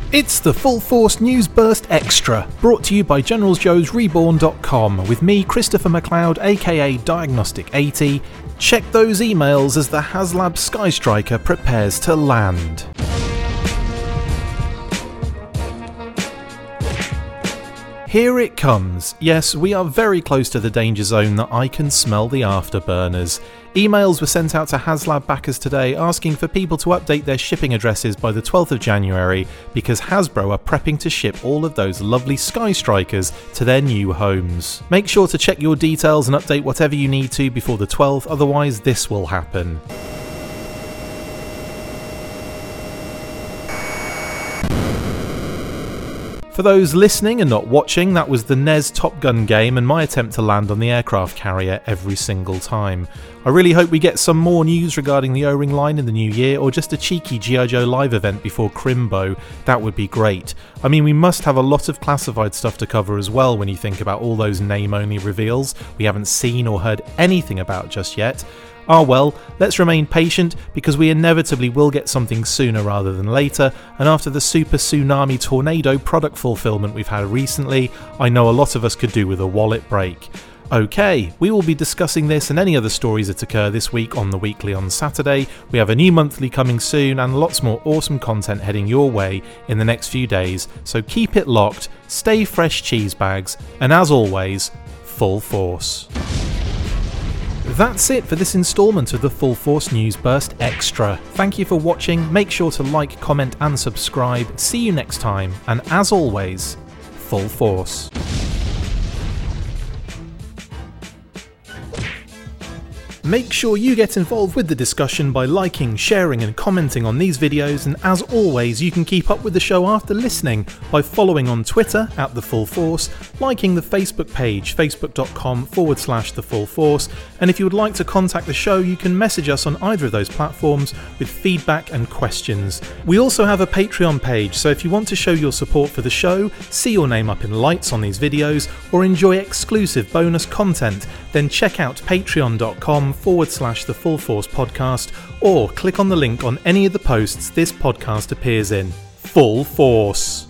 It's the Full Force News Burst Extra, brought to you by GeneralsJoesReborn.com with me, Christopher McLeod, aka Diagnostic80. Check those emails as the HasLab Skystriker prepares to land. Here it comes. Yes, we are very close to the danger zone that I can smell the afterburners. Emails were sent out to HasLab backers today asking for people to update their shipping addresses by the 12th of January because Hasbro are prepping to ship all of those lovely Skystrikers to their new homes. Make sure to check your details and update whatever you need to before the 12th, otherwise this will happen. For those listening and not watching, that was the NES Top Gun game and my attempt to land on the aircraft carrier every single time. I really hope we get some more news regarding the O-Ring line in the new year, or just a cheeky G.I. Joe live event before Crimbo. That would be great. I mean, we must have a lot of classified stuff to cover as well when you think about all those name-only reveals we haven't seen or heard anything about just yet. Ah well, let's remain patient because we inevitably will get something sooner rather than later, and after the Super Tsunami Tornado product fulfillment we've had recently, I know a lot of us could do with a wallet break. Okay, we will be discussing this and any other stories that occur this week on the Weekly on Saturday. We have a new monthly coming soon and lots more awesome content heading your way in the next few days, so keep it locked, stay fresh cheese bags, and as always, full force. That's it for this instalment of the Full Force News Burst Extra. Thank you for watching, make sure to like, comment and subscribe. See you next time, and as always, full force. Make sure you get involved with the discussion by liking, sharing and commenting on these videos, and as always you can keep up with the show after listening by following on Twitter @TheFullForce, liking the Facebook page facebook.com/TheFullForce, and if you would like to contact the show you can message us on either of those platforms with feedback and questions. We also have a Patreon page, so if you want to show your support for the show, see your name up in lights on these videos, or enjoy exclusive bonus content, then check out patreon.com/TheFullForce podcast, or click on the link on any of the posts this podcast appears in. Full Force!